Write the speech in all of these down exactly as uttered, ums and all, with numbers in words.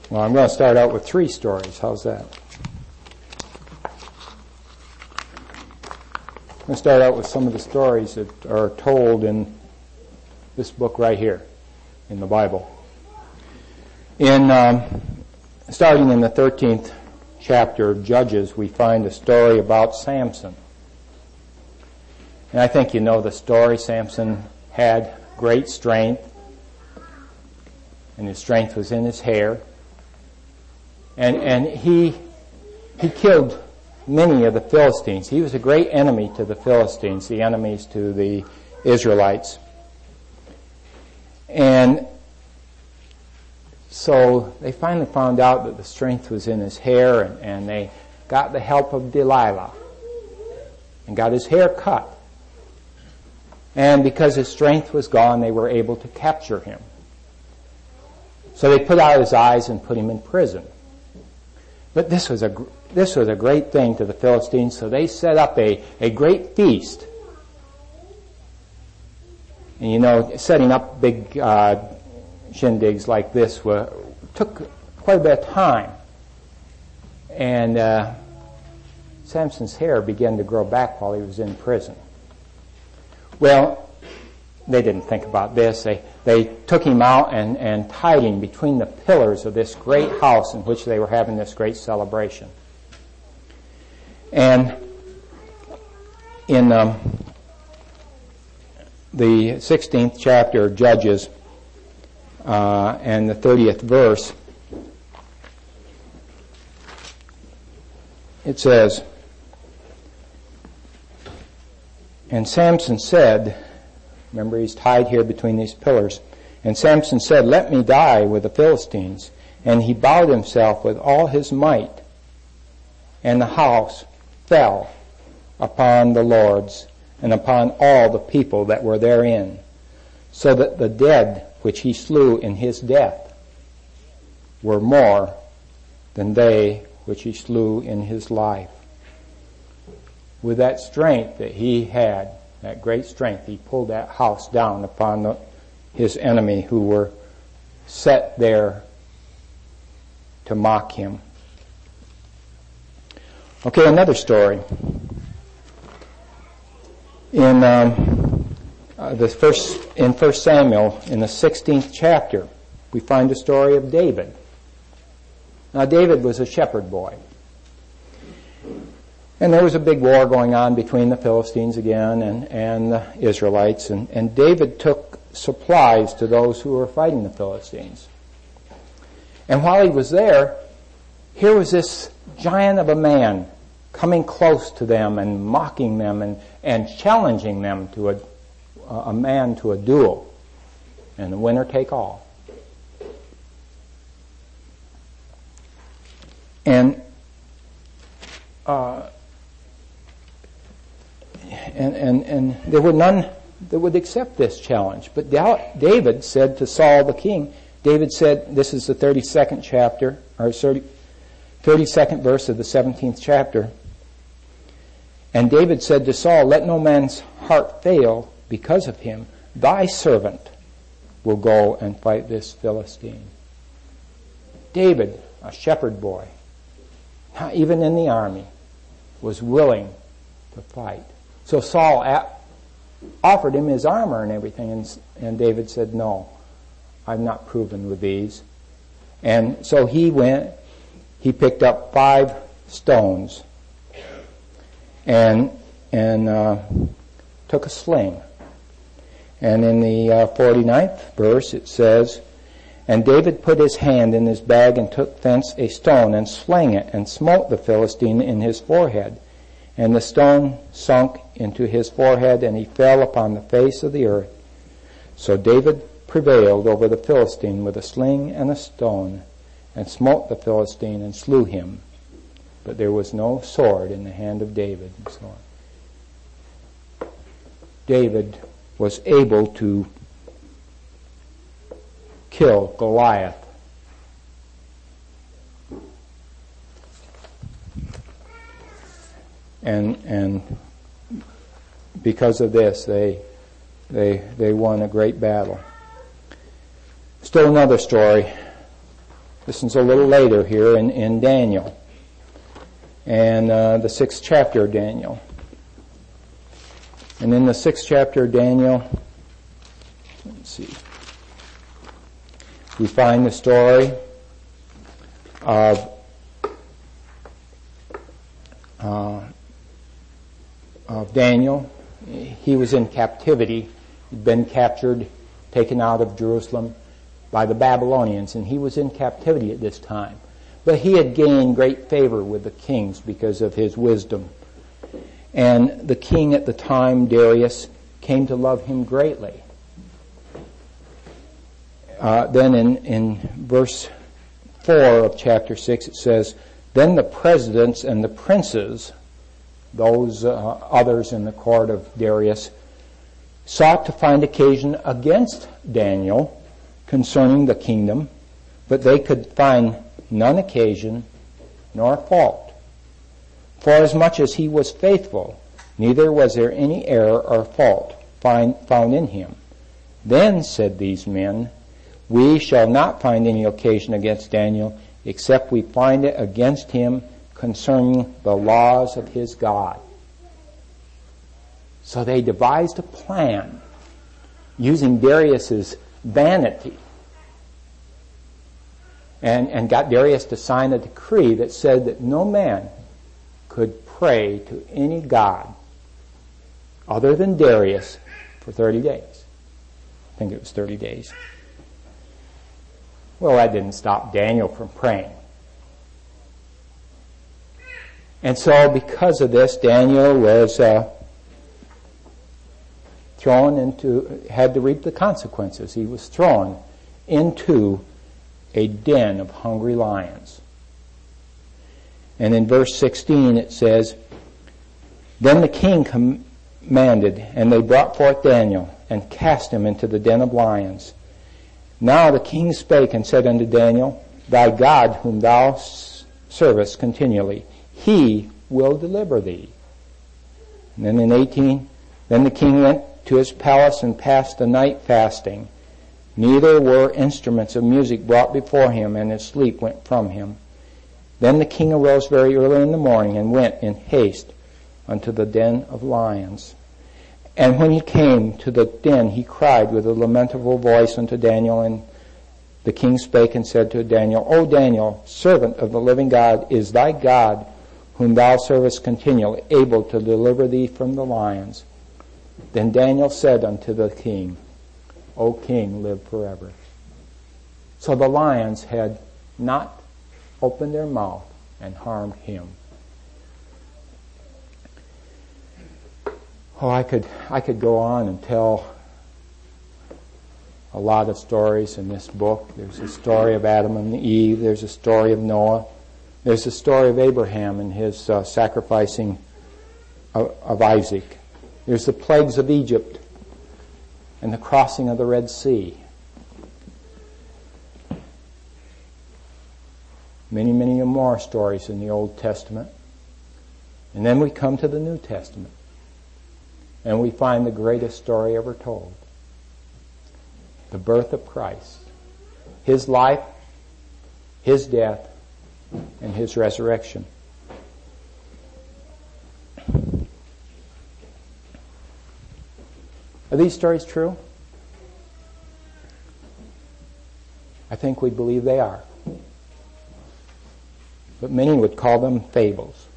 Well, I'm going to start out with three stories. How's that? I'm going to start out with some of the stories that are told in this book right here in the Bible. In um, starting in the thirteenth chapter of Judges, we find a story about Samson. And I think you know the story. Samson had great strength, and his strength was in his hair. And and he he killed many of the Philistines. He was a great enemy to the Philistines, the enemies to the Israelites. And so they finally found out that the strength was in his hair, and, and they got the help of Delilah and got his hair cut. And because his strength was gone, they were able to capture him. So they put out his eyes and put him in prison. But this was a this was a great thing to the Philistines, so they set up a, a great feast. And you know, setting up big uh, shindigs like this were, took quite a bit of time. And uh, Samson's hair began to grow back while he was in prison. Well, they didn't think about this. They they took him out and, and tied him between the pillars of this great house in which they were having this great celebration. And in um, the sixteenth chapter of Judges uh, and the thirtieth verse, it says, "And Samson said," remember he's tied here between these pillars, "And Samson said, 'Let me die with the Philistines.' And he bowed himself with all his might, and the house fell upon the lords and upon all the people that were therein, so that the dead which he slew in his death were more than they which he slew in his life." With that strength that he had, that great strength, he pulled that house down upon the, his enemy who were set there to mock him. Okay, another story. In um, uh, the first in First Samuel, in the sixteenth chapter, we find the story of David. Now, David was a shepherd boy. And there was a big war going on between the Philistines again and, and the Israelites. And, and David took supplies to those who were fighting the Philistines. And while he was there, here was this giant of a man coming close to them and mocking them and, and challenging them to a, a man to a duel. And the winner take all. And uh, And, and, and there were none that would accept this challenge. But David said to Saul the king, David said, this is the thirty-second chapter, or thirty-second verse of the seventeenth chapter. "And David said to Saul, 'Let no man's heart fail because of him. Thy servant will go and fight this Philistine.'" David, a shepherd boy, not even in the army, was willing to fight. So Saul a- offered him his armor and everything, and, and David said, "No, I'm not proven with these." And so he went, he picked up five stones and and uh, took a sling. And in the uh, forty-ninth verse it says, "And David put his hand in his bag and took thence a stone and slang it and smote the Philistine in his forehead. And the stone sunk into his forehead, and he fell upon the face of the earth. So David prevailed over the Philistine with a sling and a stone, and smote the Philistine and slew him. But there was no sword in the hand of David." And so on. David was able to kill Goliath. And and because of this, they they they won a great battle. Still another story This is a little later here in, in Daniel. And uh, the sixth chapter of Daniel. And in the sixth chapter of Daniel, let's see, we find the story of uh, of Daniel. He was in captivity. He'd been captured, taken out of Jerusalem by the Babylonians, and he was in captivity at this time. But he had gained great favor with the kings because of his wisdom. And the king at the time, Darius, came to love him greatly. Uh, then in, in verse four of chapter six, it says, "Then the presidents and the princes," those uh, others in the court of Darius, "sought to find occasion against Daniel concerning the kingdom, but they could find none occasion nor fault. Forasmuch as he was faithful, neither was there any error or fault find, found in him. Then said these men, We shall not find any occasion against Daniel, except we find it against him concerning the laws of his God." So they devised a plan using Darius's vanity and, and got Darius to sign a decree that said that no man could pray to any god other than Darius for thirty days. I think it was thirty days. Well, that didn't stop Daniel from praying. And so because of this, Daniel was uh, thrown into, had to reap the consequences. He was thrown into a den of hungry lions. And in verse sixteen it says, "Then the king commanded, and they brought forth Daniel, and cast him into the den of lions. Now the king spake and said unto Daniel, Thy God whom thou servest continually, he will deliver thee." And then in eighteen, "Then the king went to his palace and passed the night fasting. Neither were instruments of music brought before him, and his sleep went from him. Then the king arose very early in the morning and went in haste unto the den of lions. And when he came to the den, he cried with a lamentable voice unto Daniel. And the king spake and said to Daniel, O Daniel, servant of the living God, is thy God, whom thou servest continually, able to deliver thee from the lions? Then Daniel said unto the king, O king, live forever." So the lions had not opened their mouth and harmed him. Oh, I could I could go on and tell a lot of stories in this book. There's a story of Adam and Eve. There's a story of Noah. There's a story of Abraham and his uh, sacrificing of, of Isaac. There's the plagues of Egypt and the crossing of the Red Sea. Many, many more stories in the Old Testament. And then we come to the New Testament. And we find the greatest story ever told. The birth of Christ. His life, His death, and His resurrection. Are these stories true? I think we believe they are. But many would call them fables.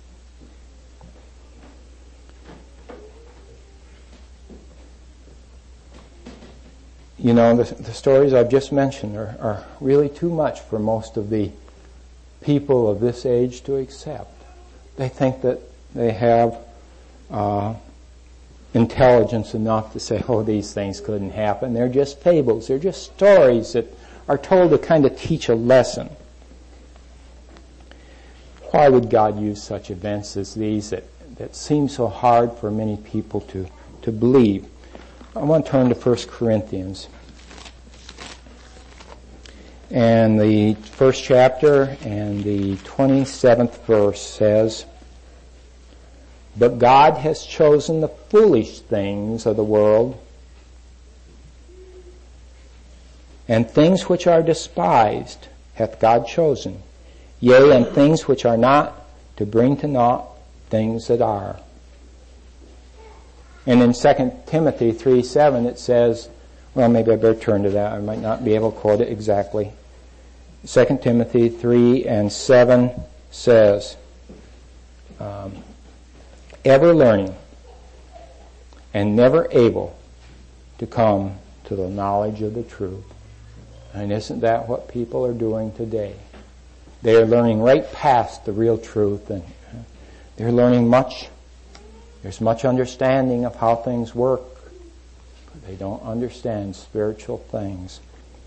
You know, the, the stories I've just mentioned are, are really too much for most of the people of this age to accept. They think that they have uh, intelligence enough to say, oh, these things couldn't happen. They're just fables. They're just stories that are told to kind of teach a lesson. Why would God use such events as these that, that seem so hard for many people to, to believe? I want to turn to First Corinthians. And the first chapter and the twenty-seventh verse says, "But God has chosen the foolish things of the world and things which are despised, hath God chosen, yea, and things which are not, to bring to naught things that are. And in Second Timothy three seven it says, well, maybe I better turn to that. I might not be able to quote it exactly. Second Timothy three and seven says, um, ever learning and never able to come to the knowledge of the truth. And isn't that what people are doing today? They are learning right past the real truth, and they're learning much. There's much understanding of how things work, but they don't understand spiritual things.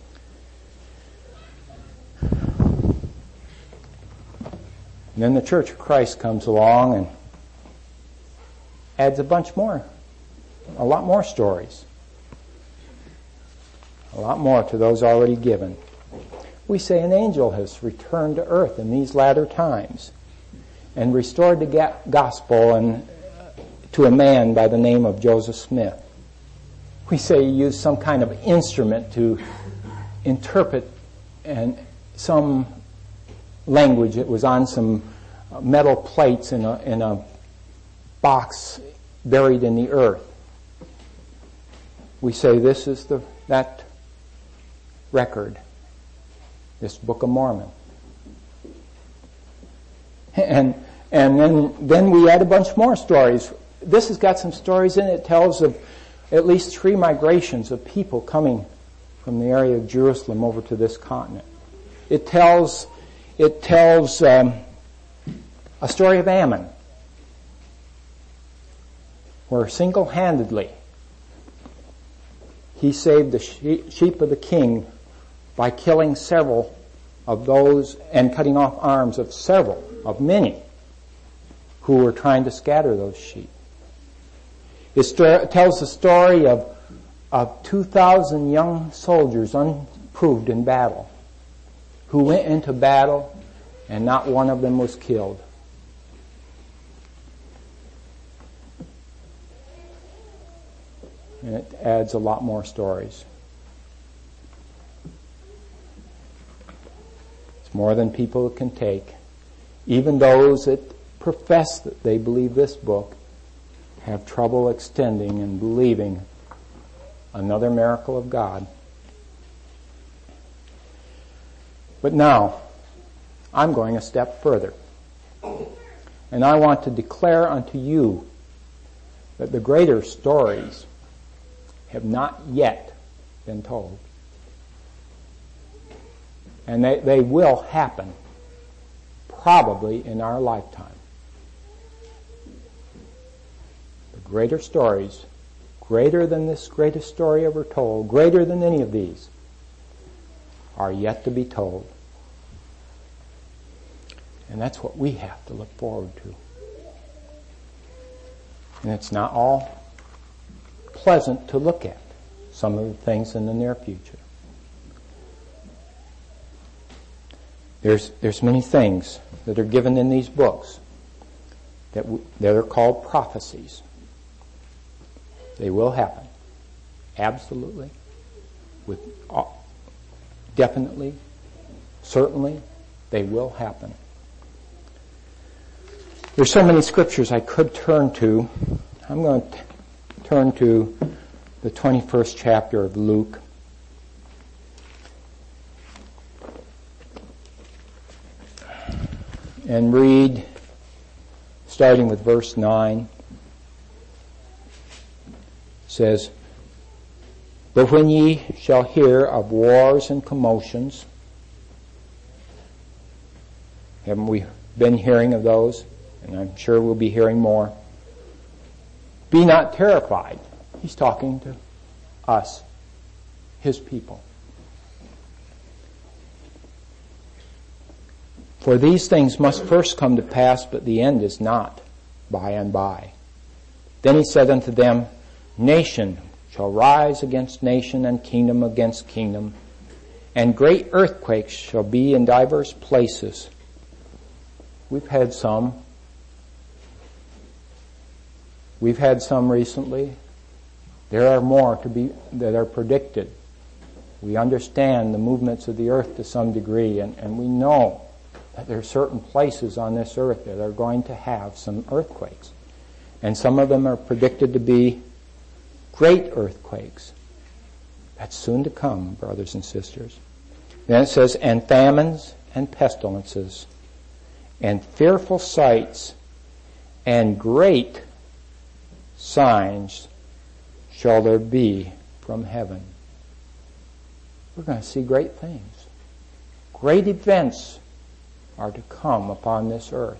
And then the Church of Christ comes along and adds a bunch more, a lot more stories, a lot more to those already given. We say an angel has returned to earth in these latter times and restored the gospel and to a man by the name of Joseph Smith. We say he used some kind of instrument to interpret and some language that was on some metal plates in a, in a box buried in the earth. We say this is the that record, this Book of Mormon. And and then then we add a bunch more stories. This has got some stories in it. It tells of at least three migrations of people coming from the area of Jerusalem over to this continent. It tells it tells um, a story of Ammon, where single-handedly he saved the sheep of the king by killing several of those and cutting off arms of several, of many, who were trying to scatter those sheep. It st- tells the story of, of two thousand young soldiers unproved in battle who went into battle and not one of them was killed. And it adds a lot more stories. It's more than people can take. Even those that profess that they believe this book have trouble extending and believing another miracle of God. But now, I'm going a step further. And I want to declare unto you that the greater stories have not yet been told. And they, they will happen probably in our lifetime. The greater stories, greater than this greatest story ever told, greater than any of these, are yet to be told. And that's what we have to look forward to. And it's not all pleasant to look at, some of the things in the near future. There's there's many things that are given in these books that w- that are called prophecies. They will happen, absolutely, with uh, definitely, certainly, they will happen. There's so many scriptures I could turn to. I'm going to t- turn to the twenty-first chapter of Luke. And read, starting with verse nine. It says, "But when ye shall hear of wars and commotions," haven't we been hearing of those? And I'm sure we'll be hearing more. "Be not terrified." He's talking to us, his people. "For these things must first come to pass, but the end is not by and by. Then he said unto them, Nation shall rise against nation, and kingdom against kingdom, and great earthquakes shall be in divers places." We've had some. We've had some recently. There are more to be that are predicted. We understand the movements of the earth to some degree, and, and we know that there are certain places on this earth that are going to have some earthquakes. And some of them are predicted to be great earthquakes. That's soon to come, brothers and sisters. Then it says, and famines and pestilences, and fearful sights, and great signs shall there be from heaven. We're going to see great things. Great events are to come upon this earth.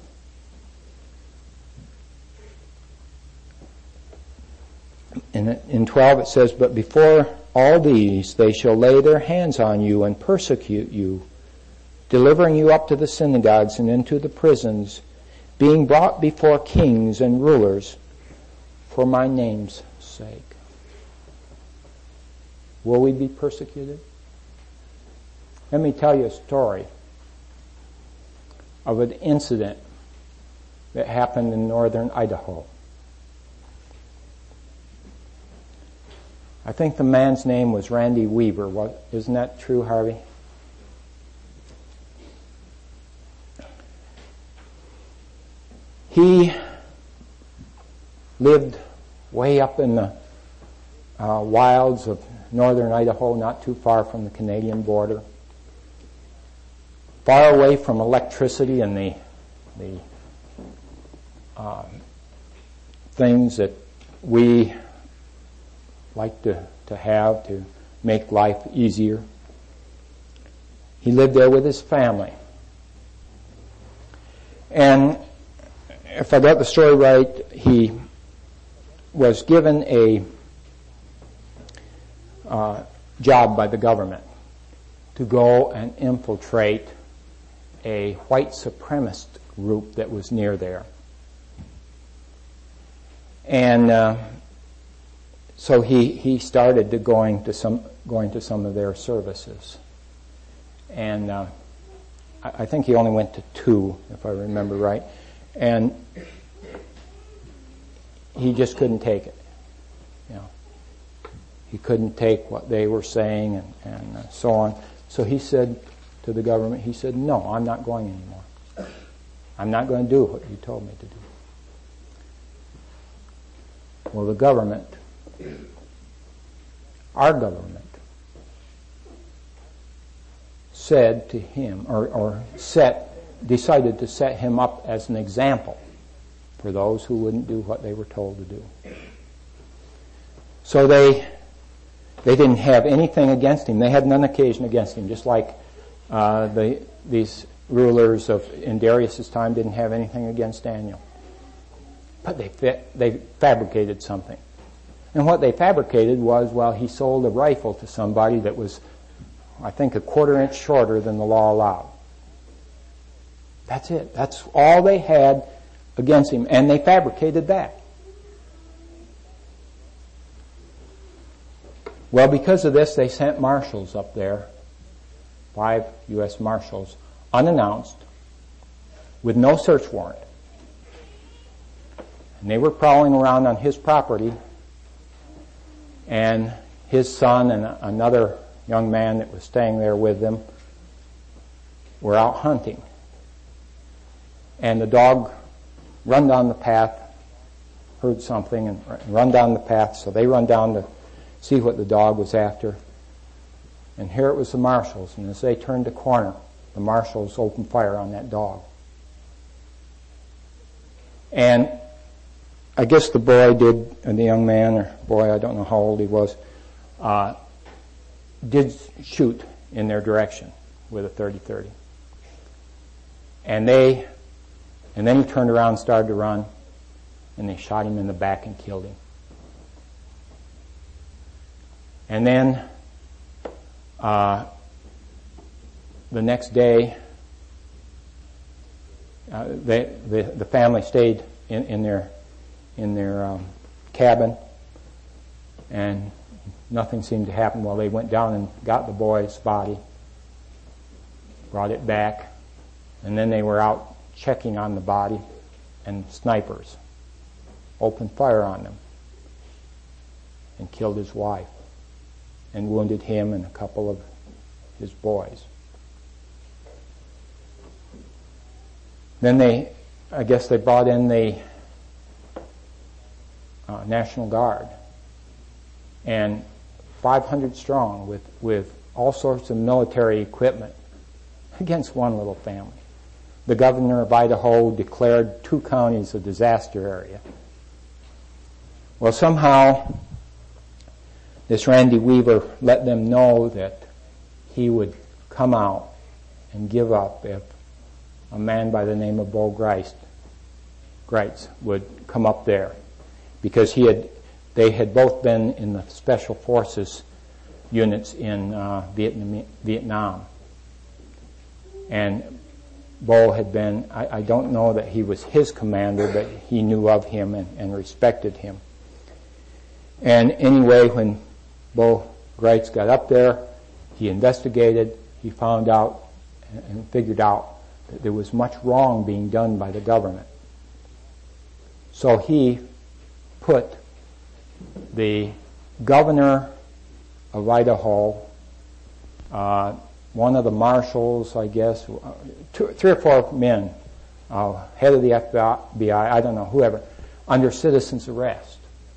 In, in twelve it says, but before all these they shall lay their hands on you and persecute you, delivering you up to the synagogues and into the prisons, being brought before kings and rulers for my name's sake. Will we be persecuted? Let me tell you a story of an incident that happened in northern Idaho. I think the man's name was Randy Weaver. What, isn't that true, Harvey? He lived way up in the uh, wilds of northern Idaho, not too far from the Canadian border, far away from electricity and the the uh, things that we like to, to have to make life easier. He lived there with his family. And if I got the story right, he was given a uh, job by the government to go and infiltrate a white supremacist group that was near there. And uh, so he, he started to going to some going to some of their services. And uh, I, I think he only went to two, if I remember right. And he just couldn't take it. You know, he couldn't take what they were saying and, and uh, so on. So he said to the government, he said, no, I'm not going anymore. I'm not going to do what you told me to do. Well, the government, our government, said to him, or, or set, decided to set him up as an example for those who wouldn't do what they were told to do. So they they didn't have anything against him. They had none occasion against him, just like uh, the these rulers of in Darius's time didn't have anything against Daniel. But they they fabricated something. And what they fabricated was, well, he sold a rifle to somebody that was, I think, a quarter inch shorter than the law allowed. That's it. That's all they had against him. And they fabricated that. Well, because of this, they sent marshals up there, five U S marshals, unannounced, with no search warrant. And they were prowling around on his property, and his son and another young man that was staying there with them were out hunting. And the dog run down the path, heard something, and run down the path, so they run down to see what the dog was after. And here it was the marshals, and as they turned the corner, the marshals opened fire on that dog. And I guess the boy did, and the young man, or boy, I don't know how old he was, uh, did shoot in their direction with a thirty thirty. And they, and then he turned around and started to run, and they shot him in the back and killed him. And then, uh, the next day, uh, they, the, the family stayed in, in their in their um, cabin, and nothing seemed to happen. Well, they went down and got the boy's body, brought it back, and then they were out checking on the body, and snipers opened fire on them and killed his wife. and wounded him and a couple of his boys. Then they, I guess they brought in the uh, National Guard, and five hundred strong with, with all sorts of military equipment against one little family. The governor of Idaho declared two counties a disaster area. Well, somehow this Randy Weaver let them know that he would come out and give up if a man by the name of Bo Gritz, Gritz would come up there, because he had, they had both been in the special forces units in uh, Vietnam, Vietnam. And Bo had been, I, I don't know that he was his commander, but he knew of him and, and respected him. And anyway, when Bo Gritz got up there, he investigated, he found out and, and figured out that there was much wrong being done by the government. So he put the governor of Idaho, uh, one of the marshals, I guess, two, three or four men, uh, head of the F B I, I don't know, whoever, under citizen's arrest.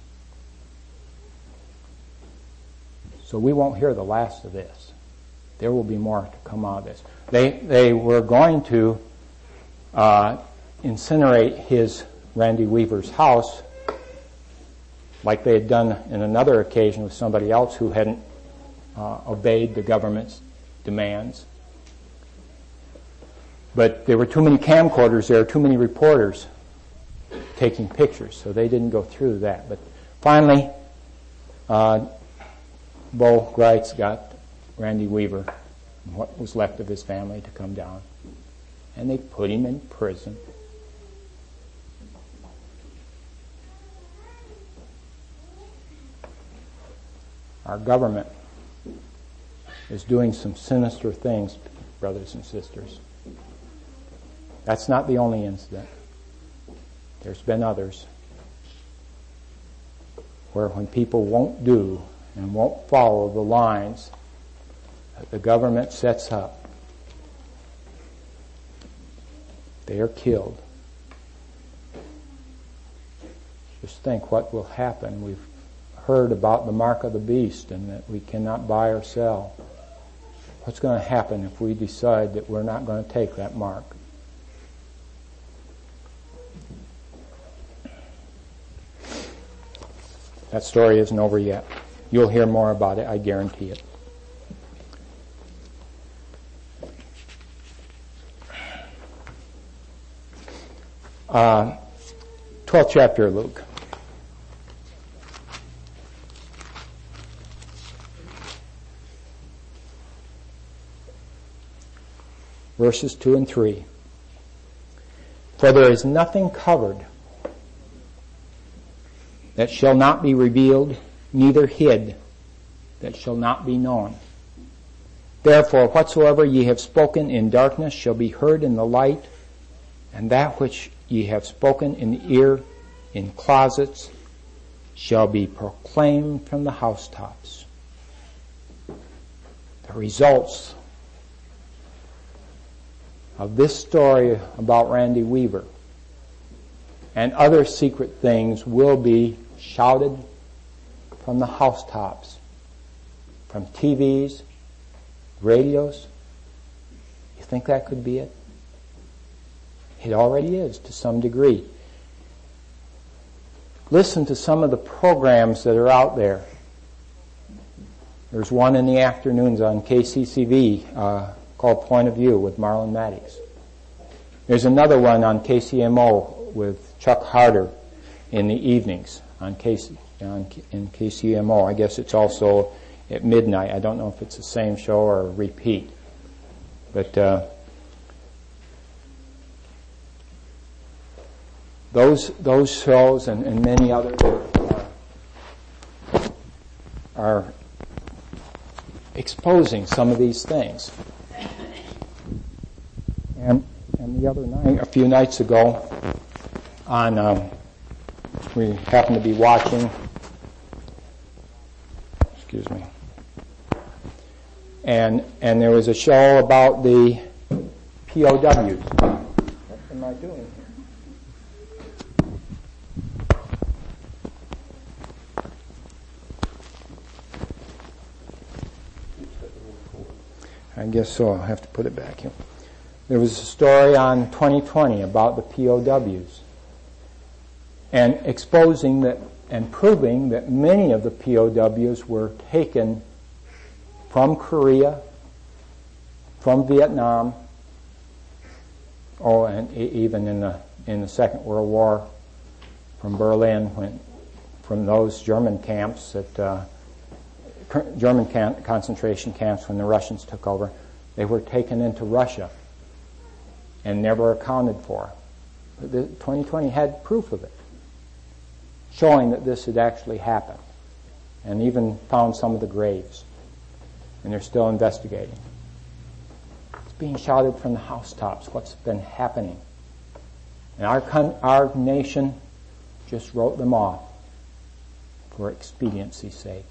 So we won't hear the last of this. There will be more to come out of this. They they were going to uh, incinerate his, Randy Weaver's house, like they had done in another occasion with somebody else who hadn't uh, obeyed the government's demands. But there were too many camcorders there, too many reporters taking pictures, so they didn't go through that. But finally, uh, Bo Gritz got Randy Weaver and what was left of his family to come down, and they put him in prison. Our government is doing some sinister things, brothers and sisters. That's not the only incident. There's been others where when people won't do and won't follow the lines that the government sets up, they are killed. Just think what will happen. We've heard about the mark of the beast and that we cannot buy or sell. What's going to happen if we decide that we're not going to take that mark? That story isn't over yet. You'll hear more about it, I guarantee it. Uh, twelfth chapter of Luke. Verses two and three. For there is nothing covered that shall not be revealed, neither hid that shall not be known. Therefore, whatsoever ye have spoken in darkness shall be heard in the light, and that which ye have spoken in the ear in closets shall be proclaimed from the housetops. The results of this story about Randy Weaver and other secret things will be shouted from the housetops, from T Vs, radios. You think that could be it? It already is to some degree. Listen to some of the programs that are out there. There's one in the afternoons on K C C V uh, called Point of View with Marlon Maddox. There's another one on K C M O with Chuck Harder in the evenings on K C, on, in K C M O. I guess it's also at midnight. I don't know if it's the same show or a repeat. But uh, those those shows and, and many others are, are exposing some of these things. And and the other night, a few nights ago, on um, we happened to be watching. Excuse me. And and there was a show about the P O Ws. What am I doing here? I guess so. I'll have to put it back here. There was a story on twenty twenty about the P O Ws and exposing that and proving that many of the P O Ws were taken from Korea, from Vietnam, oh, and even in the in the Second World War, from Berlin, when from those German camps that uh, German camp, concentration camps when the Russians took over, they were taken into Russia and never accounted for. But the twenty twenty had proof of it, showing that this had actually happened, and even found some of the graves, and they're still investigating. It's being shouted from the housetops what's been happening. And our con- our nation just wrote them off for expediency's sake.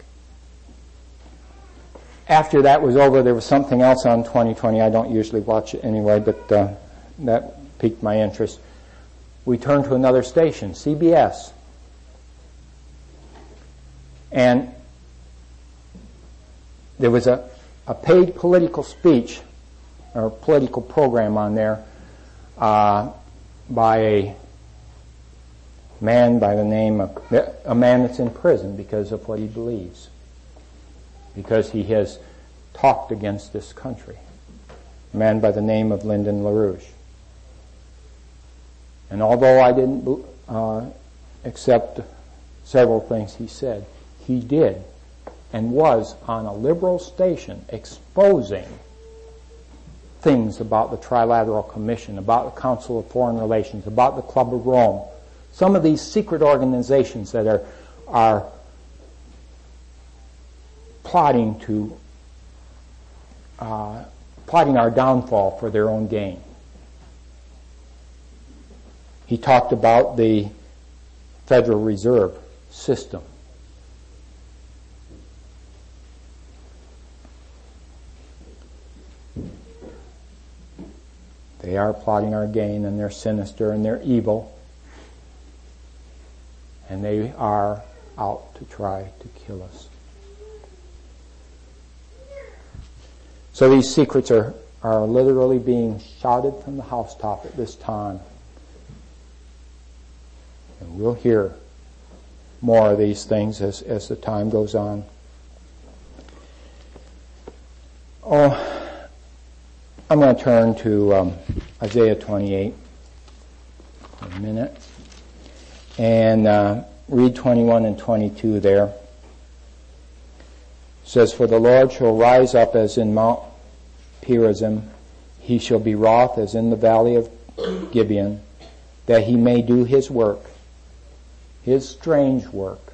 After that was over, there was something else on twenty twenty. I don't usually watch it anyway, but uh, that piqued my interest. We turned to another station, C B S. And there was a, a paid political speech or political program on there uh, by a man by the name of, a man that's in prison because of what he believes, because he has talked against this country, a man by the name of Lyndon LaRouche. And although I didn't uh, accept several things he said, he did and was on a liberal station exposing things about the Trilateral Commission, about the Council of Foreign Relations, about the Club of Rome, some of these secret organizations that are are plotting to uh, plotting our downfall for their own gain. He talked about the Federal Reserve System. They are plotting our gain, and they're sinister, and they're evil, and they are out to try to kill us. So these secrets are, are literally being shouted from the housetop at this time. And we'll hear more of these things as, as the time goes on. Oh, I'm going to turn to um, Isaiah twenty-eight for a minute and uh, read twenty-one and twenty-two there. It says, "For the Lord shall rise up as in Mount Perazim, he shall be wroth as in the valley of Gibeon, that he may do his work, his strange work.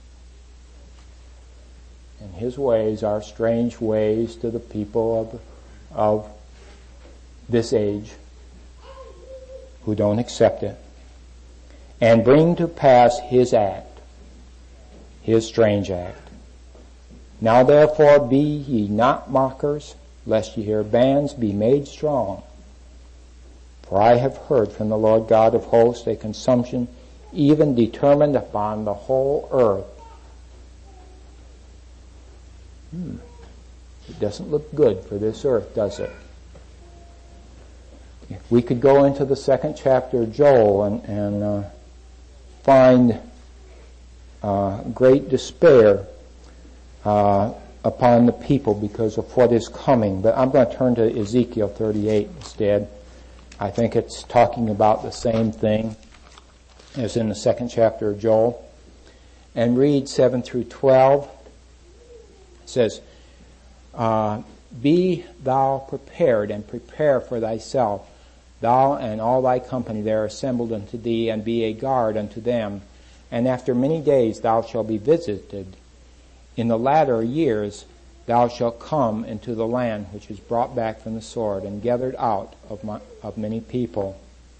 And his ways are strange ways to the people of, of this age who don't accept it, and bring to pass his act, his strange act. Now therefore be ye not mockers, lest ye hear bands be made strong. For I have heard from the Lord God of hosts a consumption even determined upon the whole earth." Hmm. It doesn't look good for this earth, does it? If we could go into the second chapter of Joel and, and uh, find uh, great despair uh, upon the people because of what is coming. But I'm going to turn to Ezekiel thirty-eight instead. I think it's talking about the same thing as in the second chapter of Joel. And read seven through twelve. It says, uh, "Be thou prepared, and prepare for thyself, thou and all thy company there assembled unto thee, and be a guard unto them. And after many days thou shalt be visited. In the latter years thou shalt come into the land which is brought back from the sword, and gathered out of, my, of many people."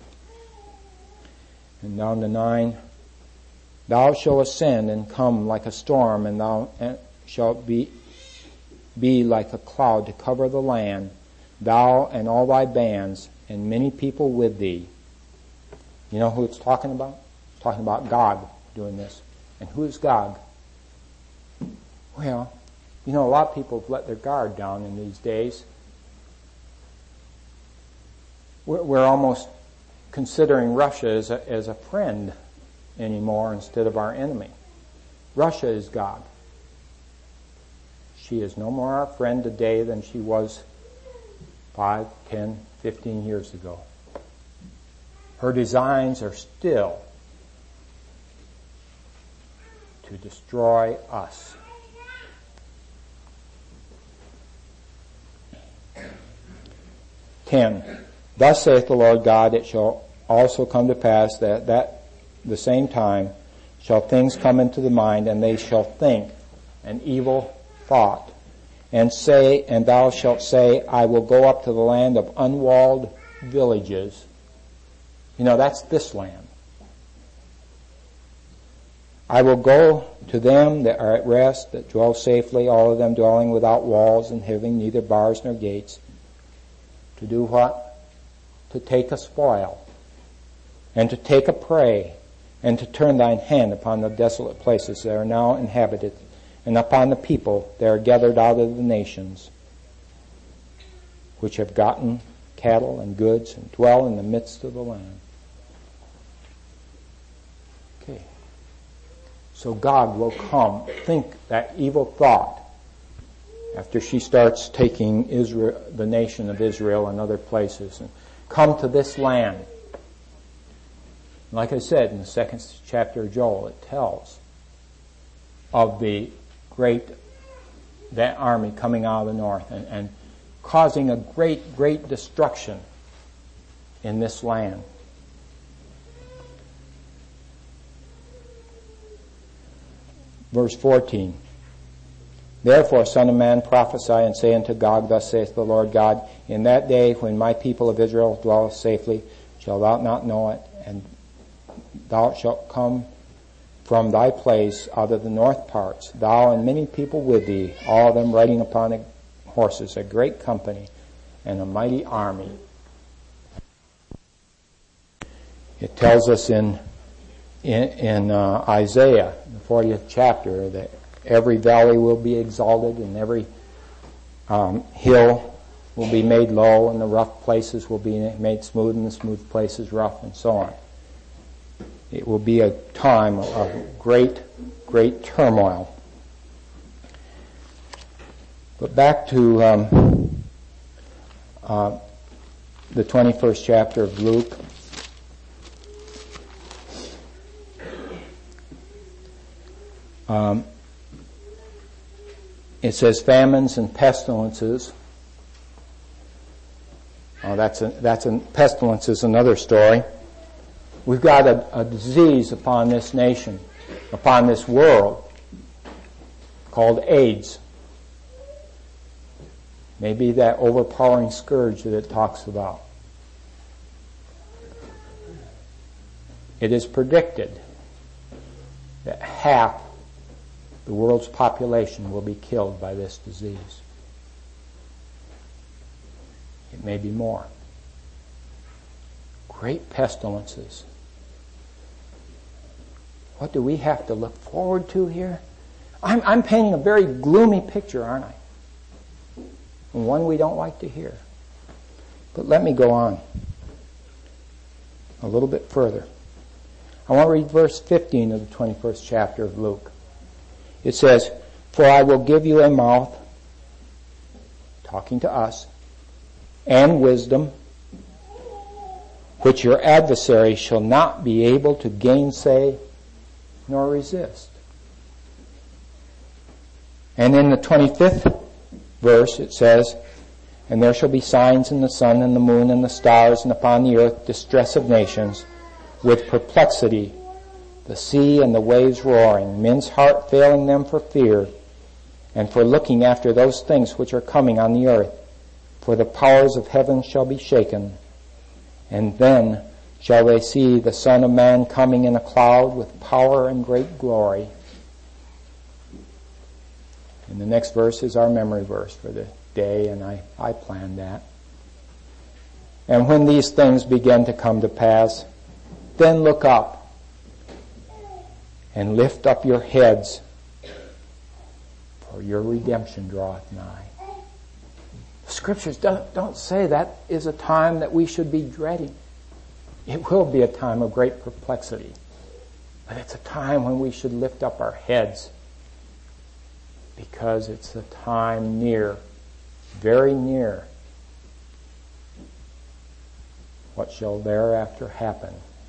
And down to nine, "Thou shalt ascend and come like a storm, and thou shalt be be like a cloud to cover the land, thou and all thy bands, and many people with thee. You know who it's talking about? It's talking about God doing this. And who is God? Well, you know, a lot of people have let their guard down in these days. We're, we're almost considering Russia as a, as a friend anymore instead of our enemy. Russia is God. She is no more our friend today than she was five, ten, fifteen years ago. Her designs are still to destroy us. ten. Thus saith the Lord God, it shall also come to pass that at the same time shall things come into the mind, and they shall think an evil thought, and say, and thou shalt say, I will go up to the land of unwalled villages. You know, that's this land. I will go to them that are at rest, that dwell safely, all of them dwelling without walls and having neither bars nor gates. To do what? To take a spoil, and to take a prey, and to turn thine hand upon the desolate places that are now inhabited, and upon the people that are gathered out of the nations, which have gotten cattle and goods, and dwell in the midst of the land. Okay. So God will come, think that evil thought, after she starts taking Israel, the nation of Israel and other places, and come to this land. Like I said, in the second chapter of Joel, it tells of the great, that army coming out of the north and, and causing a great, great destruction in this land. Verse fourteen. Therefore, Son of man, prophesy and say unto Gog, thus saith the Lord God, in that day when my people of Israel dwell safely, shalt thou not know it, and thou shalt come from thy place out of the north parts, thou and many people with thee, all of them riding upon horses, a great company, and a mighty army. It tells us in in, in uh, Isaiah, the fortieth chapter, that every valley will be exalted, and every um, hill will be made low, and the rough places will be made smooth, and the smooth places rough, and so on. It will be a time of great, great turmoil. But back to um, uh, the twenty-first chapter of Luke. Um, It says famines and pestilences. Oh, that's a, that's a, pestilence is another story. We've got a, a disease upon this nation, upon this world, called AIDS. Maybe that overpowering scourge that it talks about. It is predicted that half the world's population will be killed by this disease. It may be more. Great pestilences. What do we have to look forward to here? I'm, I'm painting a very gloomy picture, aren't I? And one we don't like to hear. But let me go on a little bit further. I want to read verse fifteen of the twenty-first chapter of Luke. It says, for I will give you a mouth, talking to us, and wisdom, which your adversary shall not be able to gainsay nor resist. And in the twenty-fifth verse it says, and there shall be signs in the sun and the moon and the stars, and upon the earth distress of nations, with perplexity, the sea and the waves roaring, men's heart failing them for fear, and for looking after those things which are coming on the earth. For the powers of heaven shall be shaken. And then shall they see the Son of Man coming in a cloud with power and great glory. And the next verse is our memory verse for the day, and I, I planned that. And when these things begin to come to pass, then look up and lift up your heads, for your redemption draweth nigh. The Scriptures don't, don't say that is a time that we should be dreading. It will be a time of great perplexity, but it's a time when we should lift up our heads, because it's a time near, very near. What shall thereafter happen?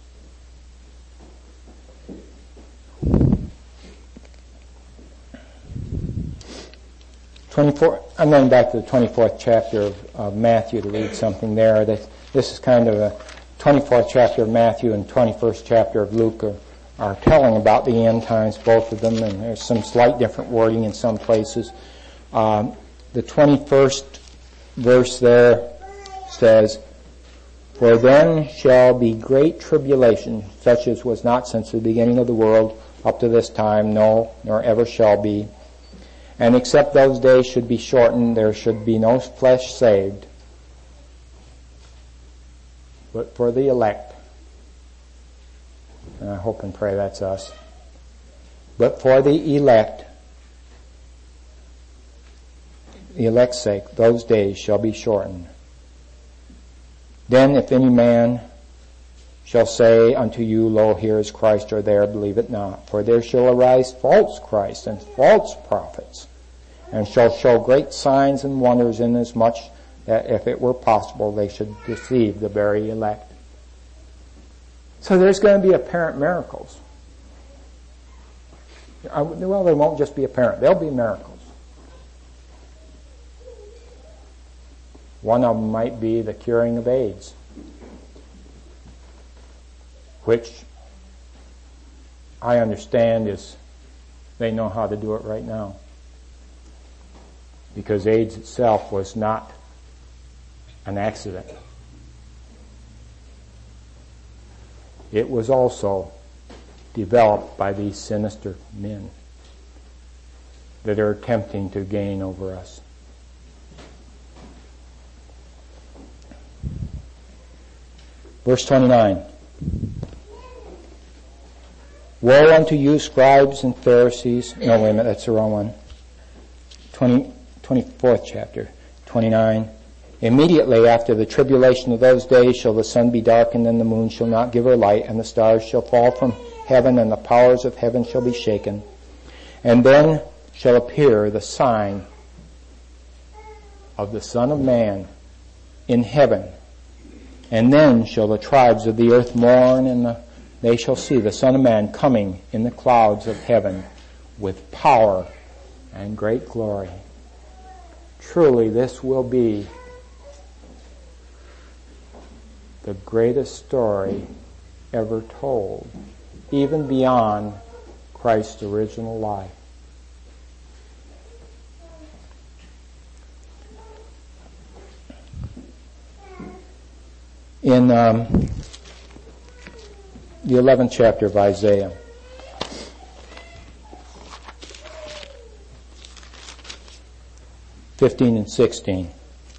twenty-four. I'm going back to the twenty-fourth chapter of, of Matthew to read something there. This, this is kind of a twenty-fourth chapter of Matthew and twenty-first chapter of Luke are, are telling about the end times, both of them, and there's some slight different wording in some places. Um, the twenty-first verse there says, "For then shall be great tribulation, such as was not since the beginning of the world up to this time, no, nor ever shall be. And except those days should be shortened, there should be no flesh saved, but for the elect." And I hope and pray that's us. "But for the elect, the elect's sake, those days shall be shortened. Then if any man shall say unto you, Lo, here is Christ, or there, believe it not. For there shall arise false Christs and false prophets, and shall show great signs and wonders, inasmuch that if it were possible they should deceive the very elect." So there's going to be apparent miracles. Well, they won't just be apparent. There'll be miracles. One of them might be the curing of AIDS, which I understand is they know how to do it right now, because AIDS itself was not an accident. It was also developed by these sinister men that are attempting to gain over us. Verse twenty-nine. "Woe unto you, scribes and Pharisees." No, wait a minute, that's the wrong one. twenty, twenty-fourth chapter, twenty-nine. "Immediately after the tribulation of those days shall the sun be darkened, and the moon shall not give her light, and the stars shall fall from heaven, and the powers of heaven shall be shaken. And then shall appear the sign of the Son of Man in heaven. And then shall the tribes of the earth mourn, and the, they shall see the Son of Man coming in the clouds of heaven with power and great glory." Truly, this will be the greatest story ever told, even beyond Christ's original life. In um, the eleventh chapter of Isaiah, fifteen and sixteen,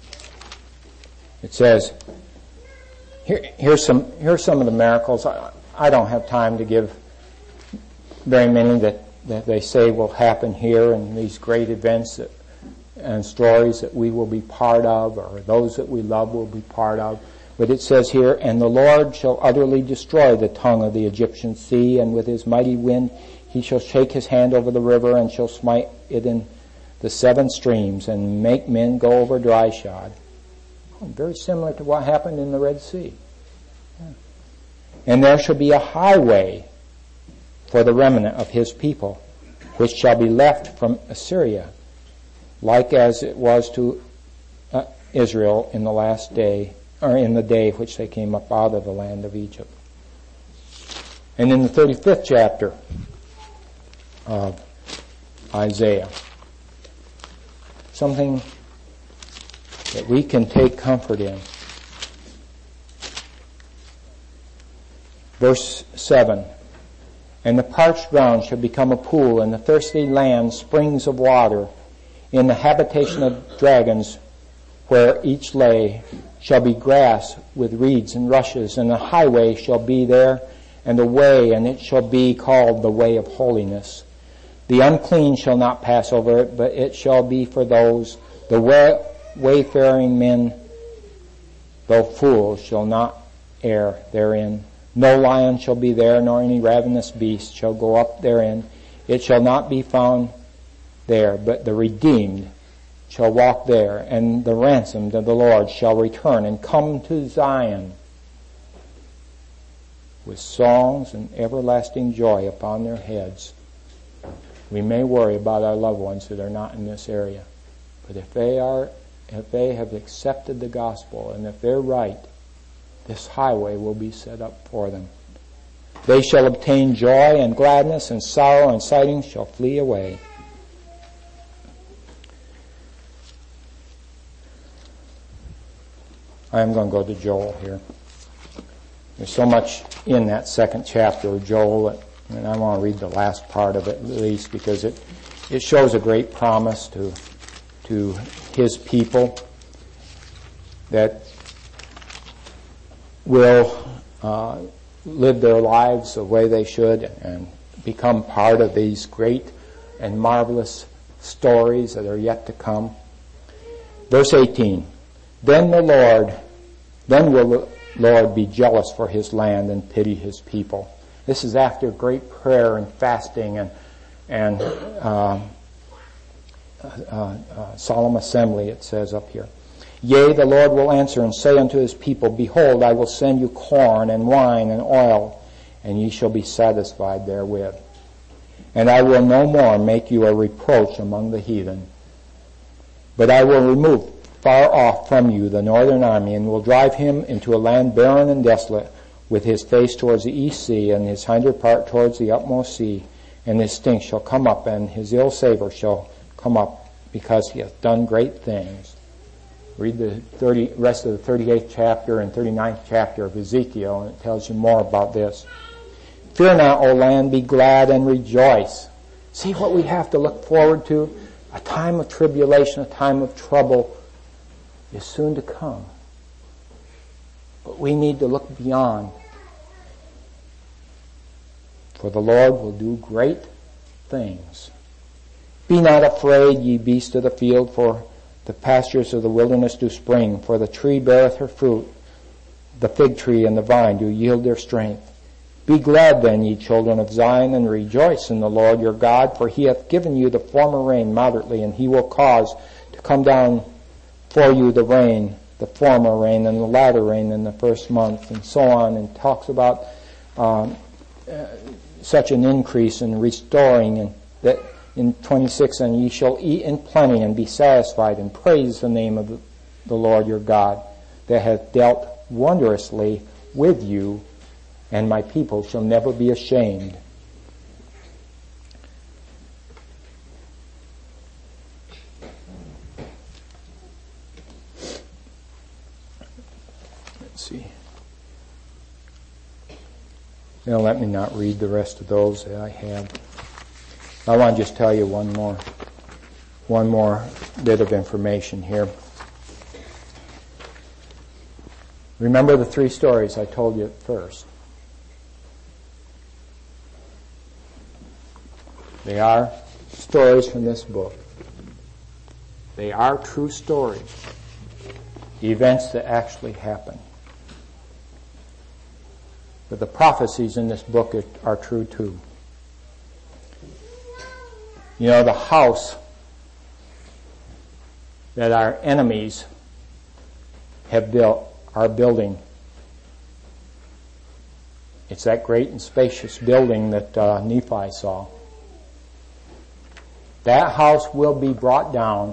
it says, here, here's some here's some of the miracles. I, I don't have time to give very many that, that they say will happen here, and these great events that, and stories that we will be part of, or those that we love will be part of. But it says here, "And the Lord shall utterly destroy the tongue of the Egyptian sea, and with his mighty wind he shall shake his hand over the river, and shall smite it in the seven streams, and make men go over dry shod." Oh, very similar to what happened in the Red Sea. Yeah. "And there shall be a highway for the remnant of his people, which shall be left from Assyria, like as it was to uh, Israel in the last day, or in the day which they came up out of the land of Egypt." And in the thirty-fifth chapter of Isaiah, something that we can take comfort in. Verse seven, "And the parched ground shall become a pool, and the thirsty land springs of water. In the habitation of dragons, where each lay, shall be grass with reeds and rushes, and the highway shall be there, and the way, and it shall be called the way of holiness. The unclean shall not pass over it, but it shall be for those, the way, wayfaring men, though fools, shall not err therein. No lion shall be there, nor any ravenous beast shall go up therein. It shall not be found there, but the redeemed shall walk there, and the ransomed of the Lord shall return and come to Zion with songs and everlasting joy upon their heads. We may worry about our loved ones that are not in this area, but if they are, if they have accepted the gospel, and if they're right, this highway will be set up for them. They shall obtain joy and gladness, and sorrow and sighing shall flee away. I am going to go to Joel here. There's so much in that second chapter of Joel, and I want to read the last part of it at least, because it it shows a great promise to to his people that will uh, live their lives the way they should and become part of these great and marvelous stories that are yet to come. Verse eighteen. Then the Lord, then will the Lord be jealous for his land and pity his people. This is after great prayer and fasting and and uh, uh, uh, solemn assembly, it says up here. Yea, the Lord will answer and say unto his people, Behold, I will send you corn and wine and oil, and ye shall be satisfied therewith. And I will no more make you a reproach among the heathen, but I will remove far off from you the northern army, and will drive him into a land barren and desolate, with his face towards the east sea, and his hinder part towards the utmost sea. And his stink shall come up, and his ill savour shall come up, because he hath done great things. Read the thirty, rest of the thirty-eighth chapter and thirty-ninth chapter of Ezekiel, and it tells you more about this. Fear not, O land, be glad and rejoice. See what we have to look forward to? A time of tribulation, a time of trouble is soon to come. But we need to look beyond. For the Lord will do great things. Be not afraid, ye beasts of the field, for the pastures of the wilderness do spring, for the tree beareth her fruit, the fig tree and the vine do yield their strength. Be glad then, ye children of Zion, and rejoice in the Lord your God, for he hath given you the former rain moderately, and he will cause to come down for you the rain, the former rain, and the latter rain in the first month, and so on, and talks about um, uh, such an increase in restoring, and that in twenty-six, and ye shall eat in plenty and be satisfied, and praise the name of the, the Lord your God, that hath dealt wondrously with you, and my people shall never be ashamed. Let's see. Now let me not read the rest of those that I have. I want to just tell you one more, one more bit of information here. Remember the three stories I told you at first. They are stories from this book. They are true stories, events that actually happen. But the prophecies in this book are, are true too. You know, the house that our enemies have built, are building, it's that great and spacious building that uh, Nephi saw. That house will be brought down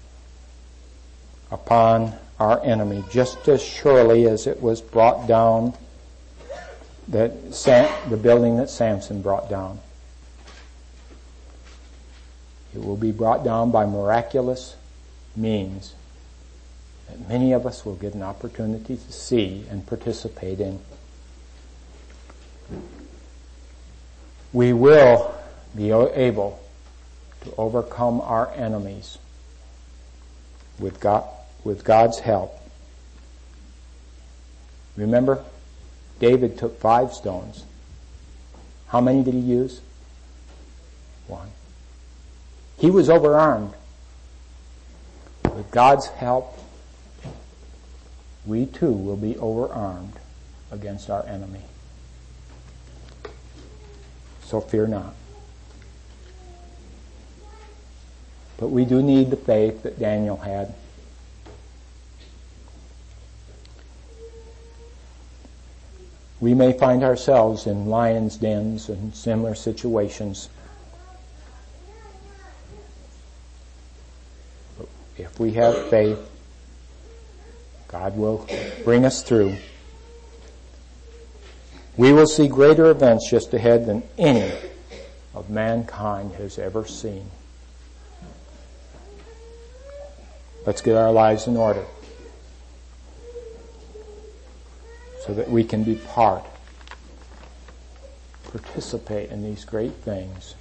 upon our enemy just as surely as it was brought down, that Sam, the building that Samson brought down. It will be brought down by miraculous means that many of us will get an opportunity to see and participate in. We will be able to overcome our enemies with God, with God's help. Remember, David took five stones. How many did he use? One. He was overarmed. With God's help, we too will be overarmed against our enemy. So fear not. But we do need the faith that Daniel had. We may find ourselves in lions' dens and similar situations. But if we have faith, God will bring us through. We will see greater events just ahead than any of mankind has ever seen. Let's get our lives in order so that we can be part, participate in these great things,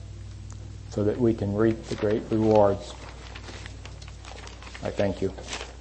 so that we can reap the great rewards. I thank you.